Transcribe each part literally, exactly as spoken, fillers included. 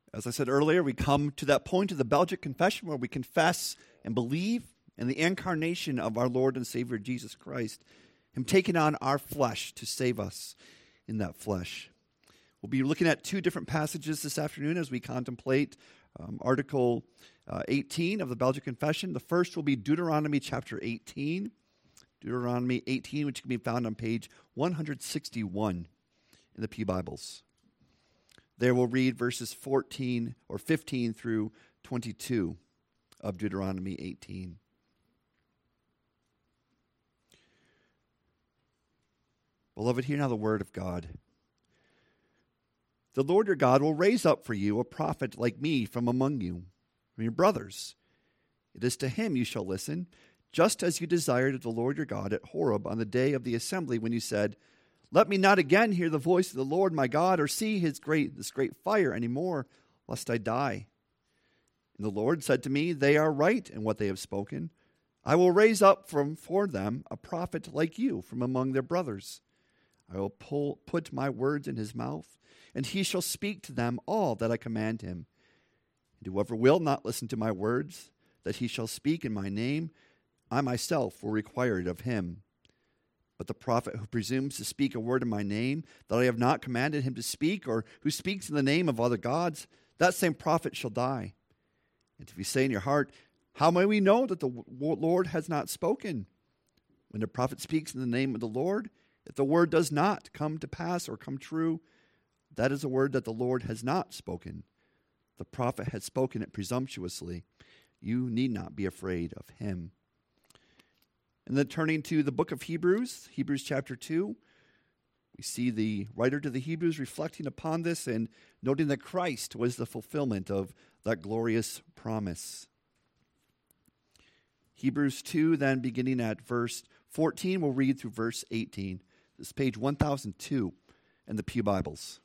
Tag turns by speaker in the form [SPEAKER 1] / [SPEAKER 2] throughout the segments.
[SPEAKER 1] As I said earlier, we come to that point of the Belgic Confession where we confess and believe in the incarnation of our Lord and Savior Jesus Christ, Him taking on our flesh to save us in that flesh. We'll be looking at two different passages this afternoon as we contemplate um, Article uh, eighteen of the Belgic Confession. The first will be Deuteronomy chapter eighteen. Deuteronomy eighteen, which can be found on page one sixty-one in the Pew Bibles. There we'll read verses fourteen or fifteen through twenty-two of Deuteronomy eighteen. Beloved, hear now the word of God. The Lord your God will raise up for you a prophet like me from among you, from your brothers. It is to him you shall listen, just as you desired of the Lord your God at Horeb on the day of the assembly when you said, let me not again hear the voice of the Lord my God or see his great this great fire any more, lest I die. And the Lord said to me, they are right in what they have spoken. I will raise up from for them a prophet like you from among their brothers. I will pull, put my words in his mouth, and he shall speak to them all that I command him. And whoever will not listen to my words, that he shall speak in my name, I myself will require it of him. But the prophet who presumes to speak a word in my name that I have not commanded him to speak, or who speaks in the name of other gods, that same prophet shall die. And if you say in your heart, how may we know that the Lord has not spoken? When the prophet speaks in the name of the Lord, if the word does not come to pass or come true, that is a word that the Lord has not spoken. The prophet has spoken it presumptuously. You need not be afraid of him. And then turning to the book of Hebrews, Hebrews chapter two, we see the writer to the Hebrews reflecting upon this and noting that Christ was the fulfillment of that glorious promise. Hebrews two, then beginning at verse fourteen, we'll read through verse eighteen. This is page one thousand two in the Pew Bibles.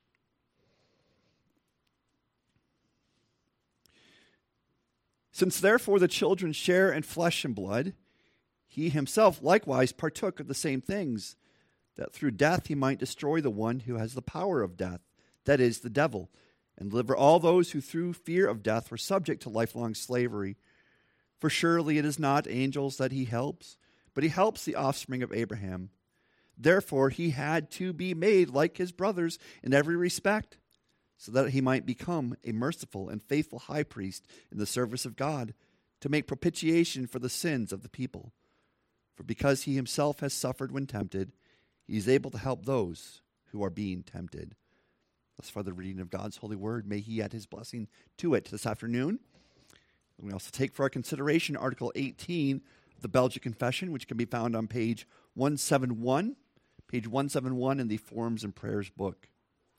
[SPEAKER 1] Since therefore the children share in flesh and blood, he himself likewise partook of the same things, that through death he might destroy the one who has the power of death, that is, the devil, and deliver all those who through fear of death were subject to lifelong slavery. For surely it is not angels that he helps, but he helps the offspring of Abraham. Therefore he had to be made like his brothers in every respect, so that he might become a merciful and faithful high priest in the service of God, to make propitiation for the sins of the people. For because he himself has suffered when tempted, he is able to help those who are being tempted. Thus far the reading of God's holy word. May he add his blessing to it this afternoon. We also take for our consideration Article eighteen of the Belgic Confession, which can be found on page one seventy-one, page one seventy-one in the Forms and Prayers book.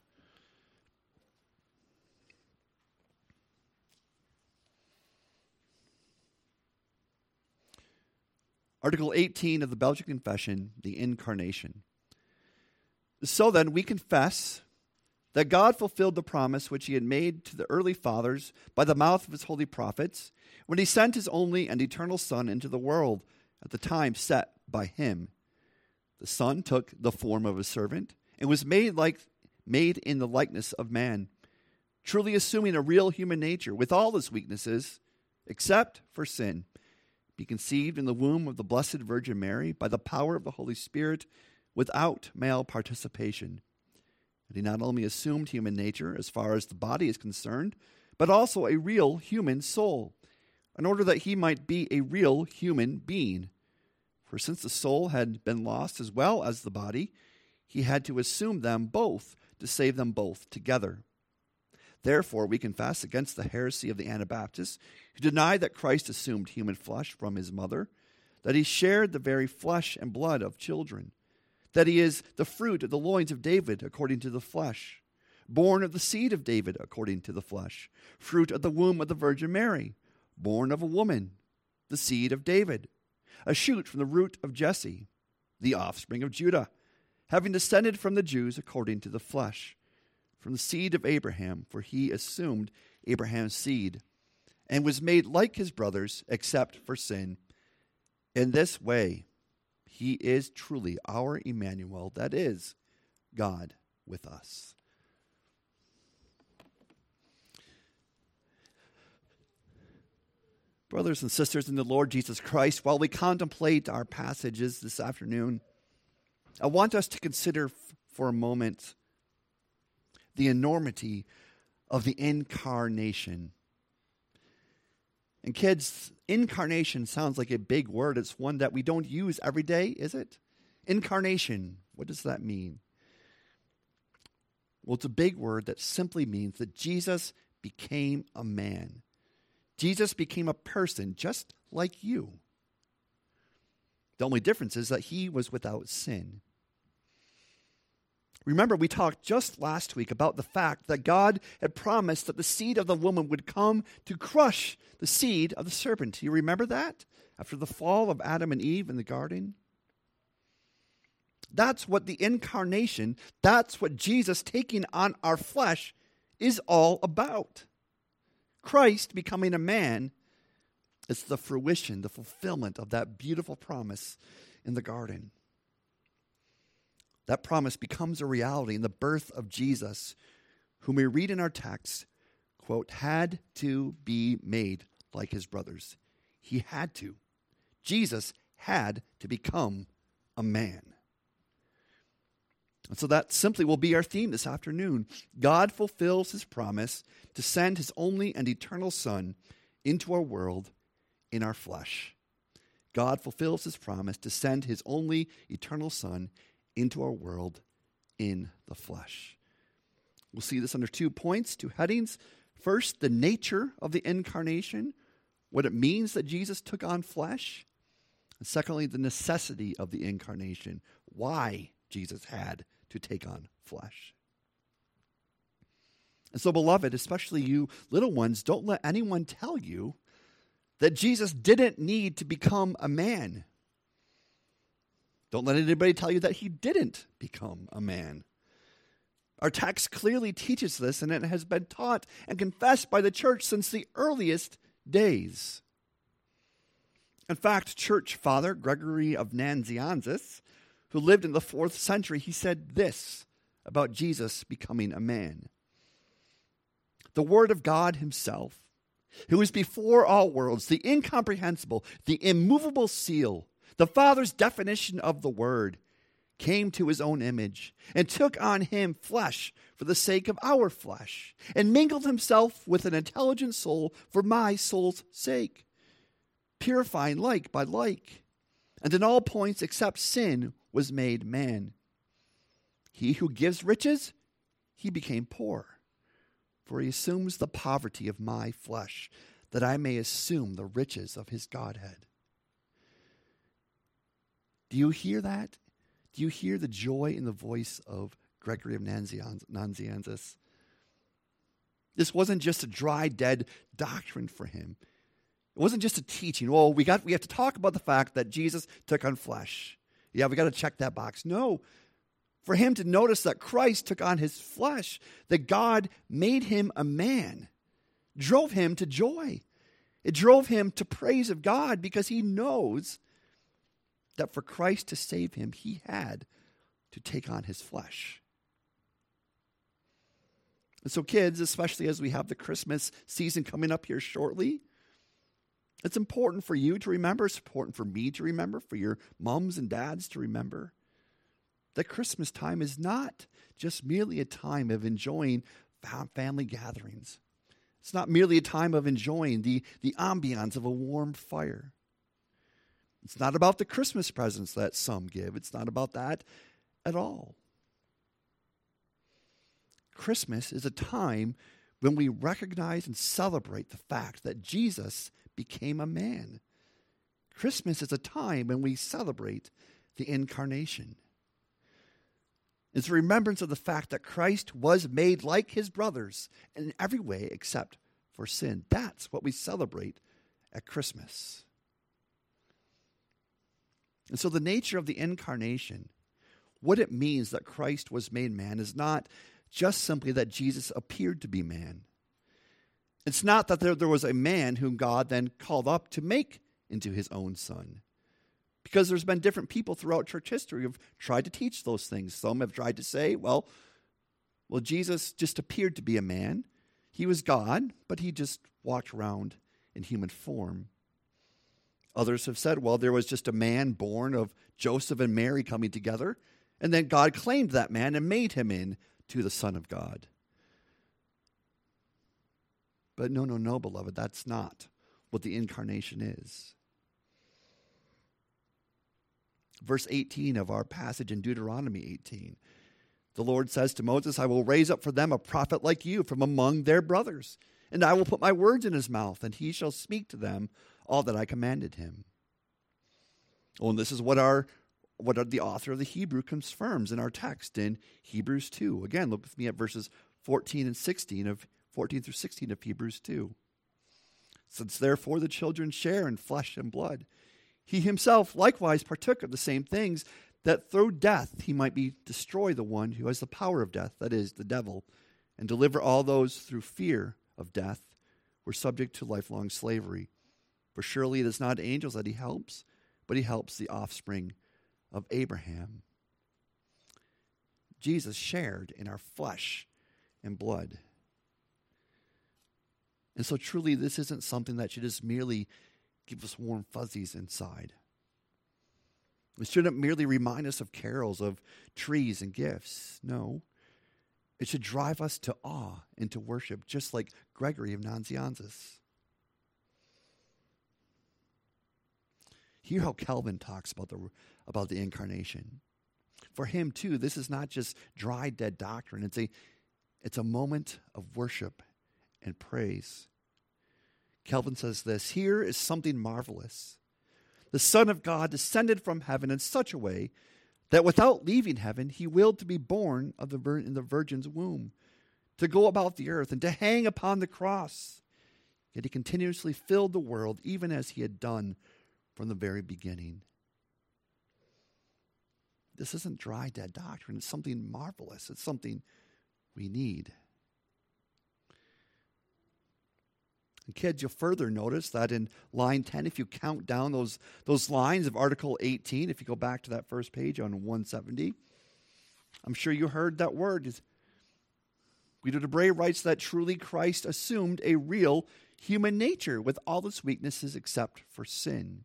[SPEAKER 1] Article eighteen of the Belgic Confession, the Incarnation. So then, we confess that God fulfilled the promise which he had made to the early fathers by the mouth of his holy prophets, when he sent his only and eternal Son into the world at the time set by him. The Son took the form of a servant and was made like made in the likeness of man, truly assuming a real human nature with all its weaknesses, except for sin. Be conceived in the womb of the Blessed Virgin Mary by the power of the Holy Spirit without male participation. And he not only assumed human nature as far as the body is concerned, but also a real human soul, in order that he might be a real human being. For since the soul had been lost as well as the body, he had to assume them both to save them both together. Therefore, we confess against the heresy of the Anabaptists, who deny that Christ assumed human flesh from his mother, that he shared the very flesh and blood of children, that he is the fruit of the loins of David according to the flesh, born of the seed of David according to the flesh, fruit of the womb of the Virgin Mary, born of a woman, the seed of David, a shoot from the root of Jesse, the offspring of Judah, having descended from the Jews according to the flesh, from the seed of Abraham, for he assumed Abraham's seed, and was made like his brothers, except for sin. In this way, he is truly our Emmanuel, that is, God with us. Brothers and sisters in the Lord Jesus Christ, while we contemplate our passages this afternoon, I want us to consider f- for a moment the enormity of the incarnation. And kids, incarnation sounds like a big word. It's one that we don't use every day, is it? Incarnation, what does that mean? Well, it's a big word that simply means that Jesus became a man. Jesus became a person just like you. The only difference is that he was without sin. Remember, we talked just last week about the fact that God had promised that the seed of the woman would come to crush the seed of the serpent. Do you remember that? After the fall of Adam and Eve in the garden? That's what the incarnation, that's what Jesus taking on our flesh is all about. Christ becoming a man is the fruition, the fulfillment of that beautiful promise in the garden. That promise becomes a reality in the birth of Jesus, whom we read in our text, quote, had to be made like his brothers. He had to. Jesus had to become a man. And so that simply will be our theme this afternoon. God fulfills his promise to send his only and eternal Son into our world in our flesh. God fulfills his promise to send his only eternal Son into our world in the flesh. We'll see this under two points, two headings. First, the nature of the incarnation, what it means that Jesus took on flesh. And secondly, the necessity of the incarnation, why Jesus had to take on flesh. And so, beloved, especially you little ones, don't let anyone tell you that Jesus didn't need to become a man. Don't let anybody tell you that he didn't become a man. Our text clearly teaches this, and it has been taught and confessed by the church since the earliest days. In fact, church father Gregory of Nazianzus, who lived in the fourth century, he said this about Jesus becoming a man. The Word of God himself, who is before all worlds, the incomprehensible, the immovable seal, the Father's definition of the Word, came to his own image and took on him flesh for the sake of our flesh, and mingled himself with an intelligent soul for my soul's sake, purifying like by like, and in all points except sin was made man. He who gives riches, he became poor, for he assumes the poverty of my flesh, that I may assume the riches of his Godhead. Do you hear that? Do you hear the joy in the voice of Gregory of Nazianzus? This wasn't just a dry, dead doctrine for him. It wasn't just a teaching. Well, we got we have to talk about the fact that Jesus took on flesh. Yeah, we got to check that box. No. For him to notice that Christ took on his flesh, that God made him a man, drove him to joy. It drove him to praise of God because he knows that for Christ to save him, he had to take on his flesh. And so kids, especially as we have the Christmas season coming up here shortly, it's important for you to remember, it's important for me to remember, for your moms and dads to remember, that Christmas time is not just merely a time of enjoying family gatherings. It's not merely a time of enjoying the, the ambiance of a warm fire. It's not about the Christmas presents that some give. It's not about that at all. Christmas is a time when we recognize and celebrate the fact that Jesus became a man. Christmas is a time when we celebrate the incarnation. It's a remembrance of the fact that Christ was made like his brothers in every way except for sin. That's what we celebrate at Christmas. And so the nature of the incarnation, what it means that Christ was made man, is not just simply that Jesus appeared to be man. It's not that there, there was a man whom God then called up to make into his own son. Because there's been different people throughout church history who have tried to teach those things. Some have tried to say, well, well, Jesus just appeared to be a man. He was God, but he just walked around in human form. Others have said, well, there was just a man born of Joseph and Mary coming together, and then God claimed that man and made him into the Son of God. But no, no, no, beloved, that's not what the incarnation is. Verse eighteen of our passage in Deuteronomy eighteen, the Lord says to Moses, I will raise up for them a prophet like you from among their brothers, and I will put my words in his mouth, and he shall speak to them all that I commanded him. Oh, and this is what our what the author of the Hebrew confirms in our text in Hebrews two. Again, look with me at verses fourteen and sixteen of fourteen through sixteen of Hebrews two. Since therefore the children share in flesh and blood, he himself likewise partook of the same things, that through death he might be destroy the one who has the power of death, that is, the devil, and deliver all those through fear of death were subject to lifelong slavery. For surely it is not angels that he helps, but he helps the offspring of Abraham. Jesus shared in our flesh and blood. And so truly this isn't something that should just merely give us warm fuzzies inside. It shouldn't merely remind us of carols, of trees and gifts. No. It should drive us to awe and to worship, just like Gregory of Nazianzus. Hear how Calvin talks about the, about the incarnation. For him, too, this is not just dry, dead doctrine. It's a, it's a moment of worship and praise. Calvin says this, here is something marvelous. The Son of God descended from heaven in such a way that without leaving heaven, he willed to be born of the vir- in the virgin's womb, to go about the earth and to hang upon the cross. Yet he continuously filled the world, even as he had done from the very beginning. This isn't dry, dead doctrine. It's something marvelous. It's something we need. And kids, you'll further notice that in line ten, if you count down those, those lines of Article eighteen, if you go back to that first page on one seventy, I'm sure you heard that word. Guido de Bray writes that truly Christ assumed a real human nature with all its weaknesses except for sin.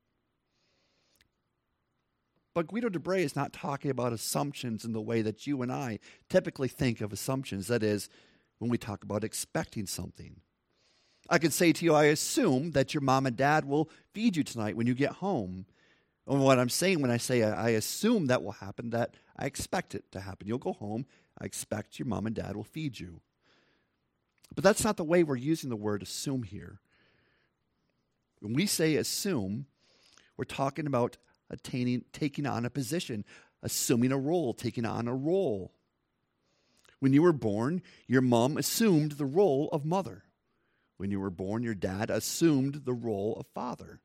[SPEAKER 1] But Guido de Bray is not talking about assumptions in the way that you and I typically think of assumptions. That is, when we talk about expecting something. I could say to you, I assume that your mom and dad will feed you tonight when you get home. And what I'm saying when I say I assume that will happen, that I expect it to happen. You'll go home, I expect your mom and dad will feed you. But that's not the way we're using the word assume here. When we say assume, we're talking about attaining, taking on a position, assuming a role, taking on a role. When you were born, your mom assumed the role of mother. When you were born, your dad assumed the role of father.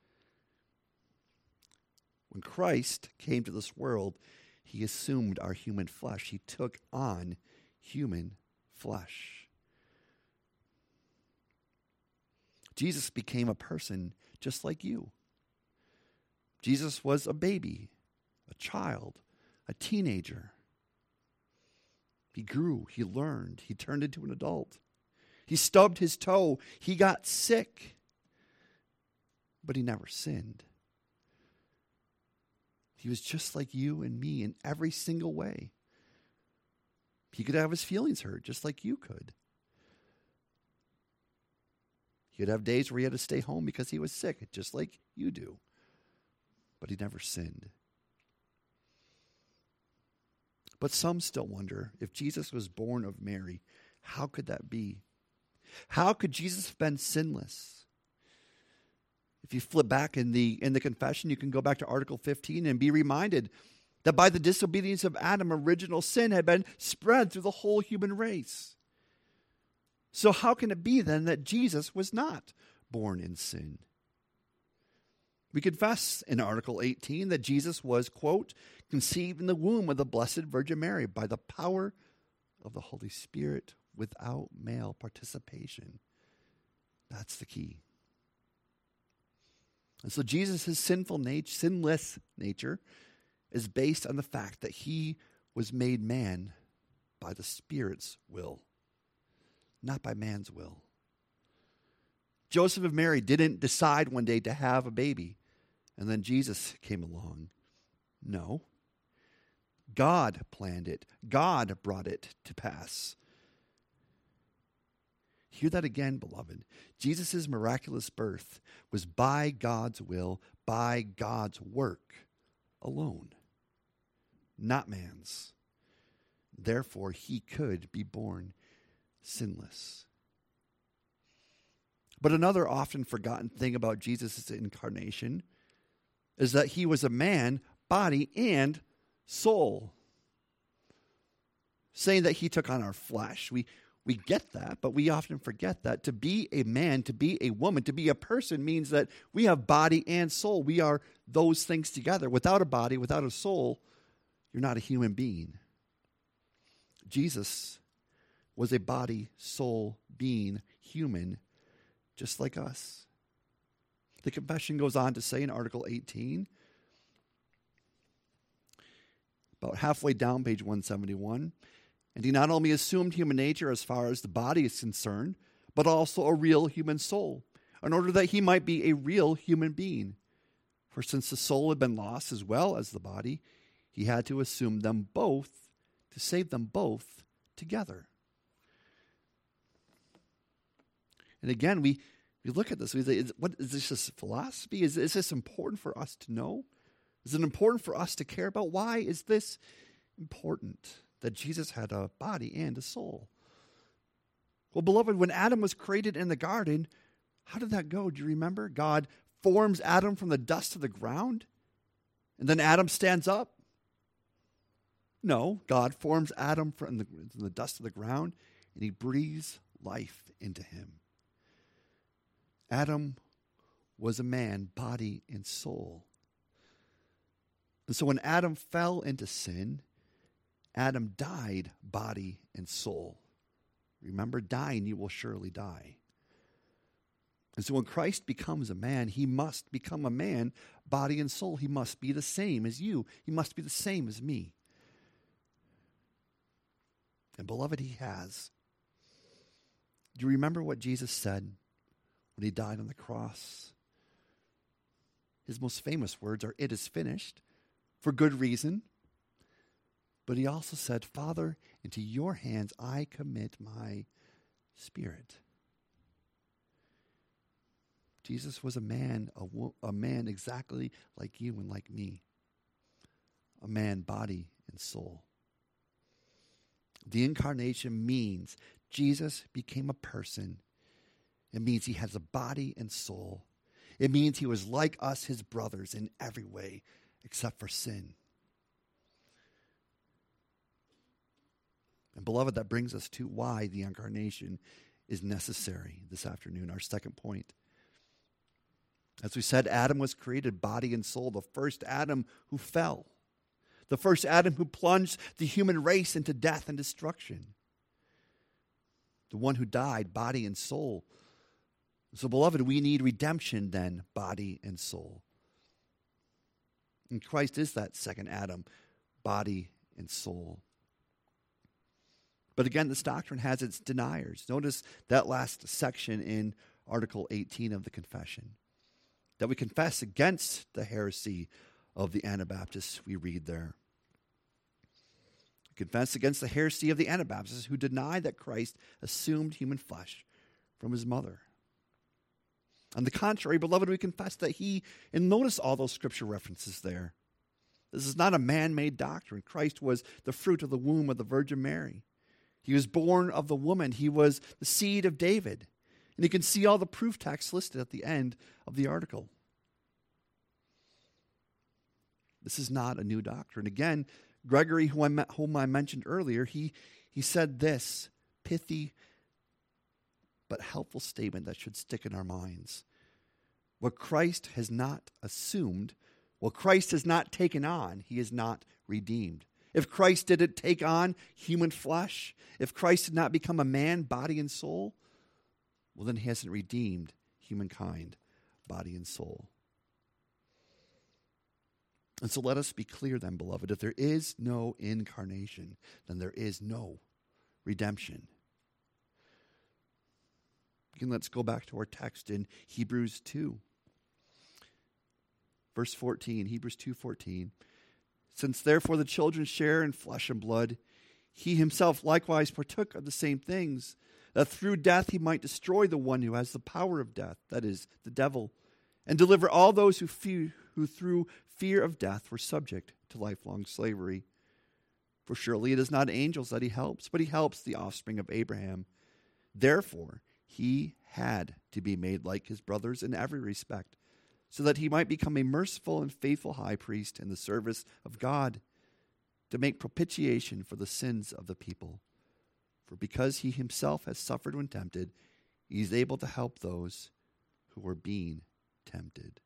[SPEAKER 1] When Christ came to this world, he assumed our human flesh. He took on human flesh. Jesus became a person just like you. Jesus was a baby, a child, a teenager. He grew, he learned, he turned into an adult. He stubbed his toe. He got sick. But he never sinned. He was just like you and me in every single way. He could have his feelings hurt just like you could. He could have days where he had to stay home because he was sick, just like you do. But he never sinned. But some still wonder, if Jesus was born of Mary, how could that be? How could Jesus have been sinless? If you flip back in the in the confession, you can go back to Article fifteen and be reminded that by the disobedience of Adam, original sin had been spread through the whole human race. So how can it be then that Jesus was not born in sin? We confess in Article eighteen that Jesus was, quote, conceived in the womb of the Blessed Virgin Mary by the power of the Holy Spirit, without male participation. That's the key. And so Jesus' sinful nature, sinless nature is based on the fact that he was made man by the Spirit's will, not by man's will. Joseph and Mary didn't decide one day to have a baby, and then Jesus came along. No. God planned it. God brought it to pass. Hear that again, beloved. Jesus' miraculous birth was by God's will, by God's work alone, not man's. Therefore, he could be born sinless. But another often forgotten thing about Jesus' incarnation is that he was a man, body, and soul. Saying that he took on our flesh. We We get that, but we often forget that. To be a man, to be a woman, to be a person means that we have body and soul. We are those things together. Without a body, without a soul, you're not a human being. Jesus was a body, soul, being, human, just like us. The confession goes on to say in Article eighteen, about halfway down, page one seventy-one, and he not only assumed human nature as far as the body is concerned, but also a real human soul, in order that he might be a real human being. For since the soul had been lost as well as the body, he had to assume them both to save them both together. And again, we, we look at this. We say, is, what, is this just philosophy? Is, is this important for us to know? Is it important for us to care about? Why is this important? That Jesus had a body and a soul. Well, beloved, when Adam was created in the garden, how did that go? Do you remember? God forms Adam from the dust of the ground, and then Adam stands up? No, God forms Adam from the, from the dust of the ground, and he breathes life into him. Adam was a man, body and soul. And so when Adam fell into sin, Adam died, body and soul. Remember, dying, you will surely die. And so when Christ becomes a man, he must become a man, body and soul. He must be the same as you. He must be the same as me. And beloved, he has. Do you remember what Jesus said when he died on the cross? His most famous words are, "It is finished," for good reason. But he also said, "Father, into your hands I commit my spirit." Jesus was a man, a, wo- a man exactly like you and like me. A man, body and soul. The incarnation means Jesus became a person. It means he has a body and soul. It means he was like us, his brothers, in every way, except for sin. And beloved, that brings us to why the incarnation is necessary this afternoon, our second point. As we said, Adam was created body and soul, the first Adam who fell, the first Adam who plunged the human race into death and destruction, the one who died body and soul. So, beloved, we need redemption then, body and soul. And Christ is that second Adam, body and soul. But again, this doctrine has its deniers. Notice that last section in Article eighteen of the Confession. That we confess against the heresy of the Anabaptists, we read there. We confess against the heresy of the Anabaptists who deny that Christ assumed human flesh from his mother. On the contrary, beloved, we confess that he, and notice all those scripture references there. This is not a man-made doctrine. Christ was the fruit of the womb of the Virgin Mary. He was born of the woman. He was the seed of David. And you can see all the proof texts listed at the end of the article. This is not a new doctrine. Again, Gregory, who I met, whom I mentioned earlier, he, he said this pithy but helpful statement that should stick in our minds. What Christ has not assumed, what Christ has not taken on, he is not redeemed. If Christ didn't take on human flesh, if Christ did not become a man, body and soul, well, then he hasn't redeemed humankind, body and soul. And so let us be clear then, beloved, if there is no incarnation, then there is no redemption. Again, let's go back to our text in Hebrews two. Verse fourteen, Hebrews two fourteen. Since therefore the children share in flesh and blood, he himself likewise partook of the same things, that through death he might destroy the one who has the power of death, that is, the devil, and deliver all those who, fear, who through fear of death were subject to lifelong slavery. For surely it is not angels that he helps, but he helps the offspring of Abraham. Therefore, he had to be made like his brothers in every respect, so that he might become a merciful and faithful high priest in the service of God, to make propitiation for the sins of the people. For because he himself has suffered when tempted, he is able to help those who are being tempted.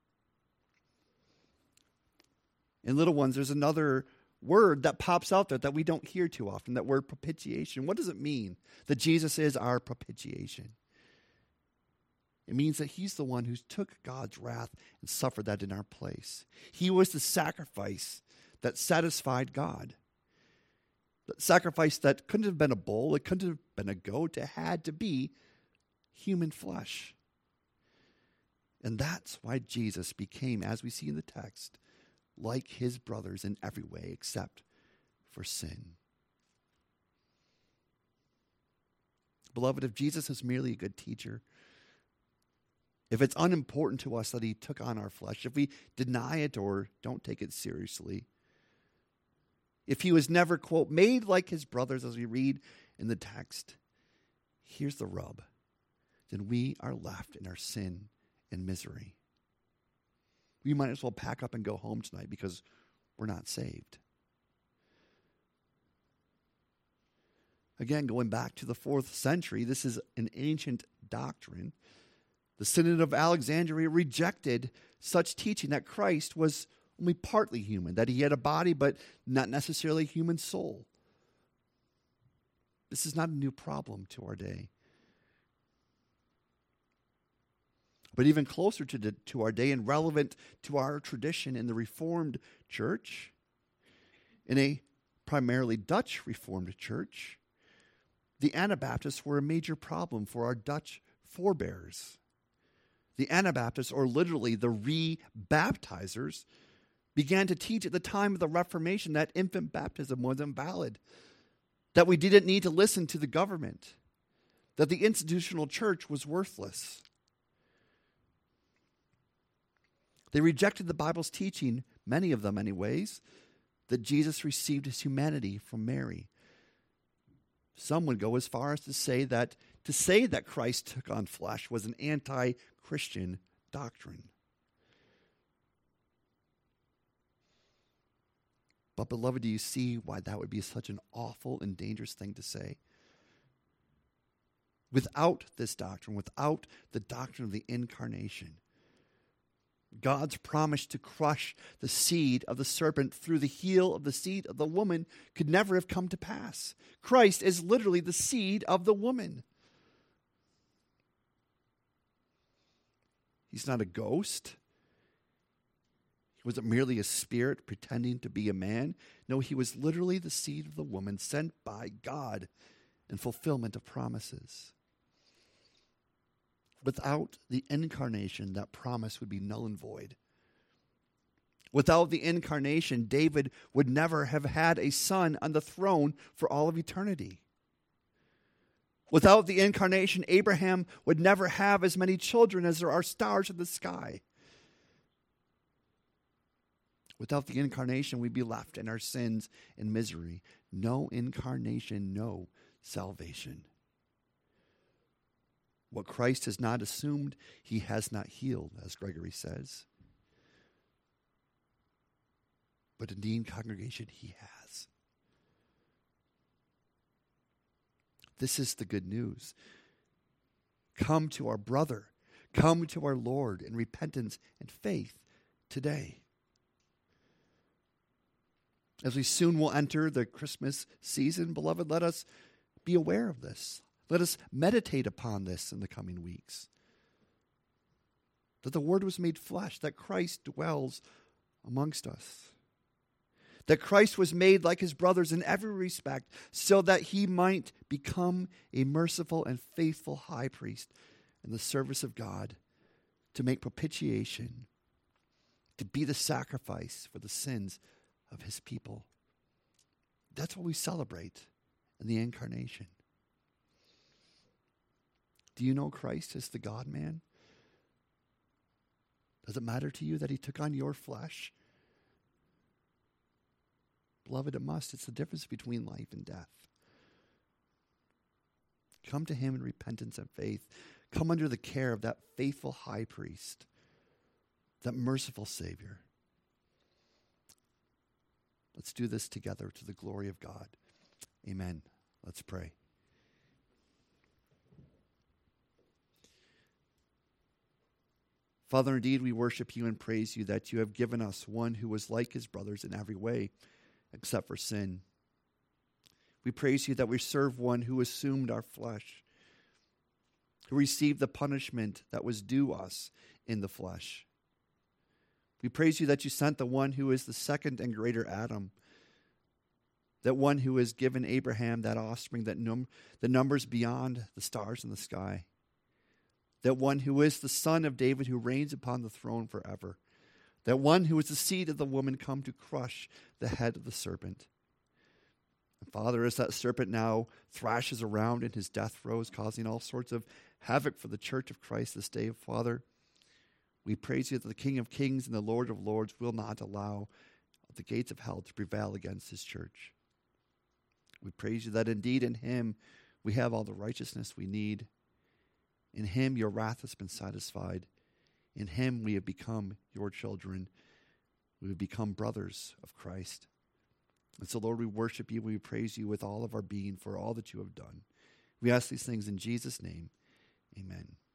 [SPEAKER 1] In little ones, there's another word that pops out there that we don't hear too often, that word propitiation. What does it mean that Jesus is our propitiation? It means that he's the one who took God's wrath and suffered that in our place. He was the sacrifice that satisfied God. The sacrifice that couldn't have been a bull, it couldn't have been a goat, it had to be human flesh. And that's why Jesus became, as we see in the text, like his brothers in every way except for sin. Beloved, if Jesus is merely a good teacher, if it's unimportant to us that he took on our flesh, if we deny it or don't take it seriously, if he was never, quote, made like his brothers as we read in the text, here's the rub. Then we are left in our sin and misery. We might as well pack up and go home tonight because we're not saved. Again, going back to the fourth century, this is an ancient doctrine. The Synod of Alexandria rejected such teaching that Christ was only partly human, that he had a body but not necessarily a human soul. This is not a new problem to our day. But even closer to, the, to our day and relevant to our tradition in the Reformed Church, in a primarily Dutch Reformed Church, the Anabaptists were a major problem for our Dutch forebears. The Anabaptists, or literally the re-baptizers, began to teach at the time of the Reformation that infant baptism was invalid, that we didn't need to listen to the government, that the institutional church was worthless. They rejected the Bible's teaching, many of them anyways, that Jesus received his humanity from Mary. Some would go as far as to say that to say that Christ took on flesh was an anti-Christian doctrine. But beloved, do you see why that would be such an awful and dangerous thing to say? Without this doctrine, without the doctrine of the incarnation, God's promise to crush the seed of the serpent through the heel of the seed of the woman could never have come to pass. Christ is literally the seed of the woman. He's not a ghost. He wasn't merely a spirit pretending to be a man. No, he was literally the seed of the woman sent by God in fulfillment of promises. Without the incarnation, that promise would be null and void. Without the incarnation, David would never have had a son on the throne for all of eternity. Without the incarnation, Abraham would never have as many children as there are stars in the sky. Without the incarnation, we'd be left in our sins and misery. No incarnation, no salvation. What Christ has not assumed, he has not healed, as Gregory says. But indeed, congregation, he has. This is the good news. Come to our brother. Come to our Lord in repentance and faith today. As we soon will enter the Christmas season, beloved, let us be aware of this. Let us meditate upon this in the coming weeks. That the Word was made flesh, that Christ dwells amongst us. That Christ was made like his brothers in every respect, so that he might become a merciful and faithful high priest in the service of God, to make propitiation, to be the sacrifice for the sins of his people. That's what we celebrate in the incarnation. Do you know Christ as the God-man? Does it matter to you that he took on your flesh? Beloved, it must. It's the difference between life and death. Come to him in repentance and faith. Come under the care of that faithful high priest, that merciful Savior. Let's do this together to the glory of God. Amen. Let's pray. Father, indeed, we worship you and praise you that you have given us one who was like his brothers in every way, except for sin. We praise you that we serve one who assumed our flesh, who received the punishment that was due us in the flesh. We praise you that you sent the one who is the second and greater Adam, that one who has given Abraham that offspring that num- the numbers beyond the stars in the sky, that one who is the son of David who reigns upon the throne forever, that one who is the seed of the woman come to crush the head of the serpent. And Father, as that serpent now thrashes around in his death throes, causing all sorts of havoc for the church of Christ this day, Father, we praise you that the King of Kings and the Lord of Lords will not allow the gates of hell to prevail against his church. We praise you that indeed in him we have all the righteousness we need. In him your wrath has been satisfied. In him we have become your children. We have become brothers of Christ. And so, Lord, we worship you. We praise you with all of our being for all that you have done. We ask these things in Jesus' name. Amen.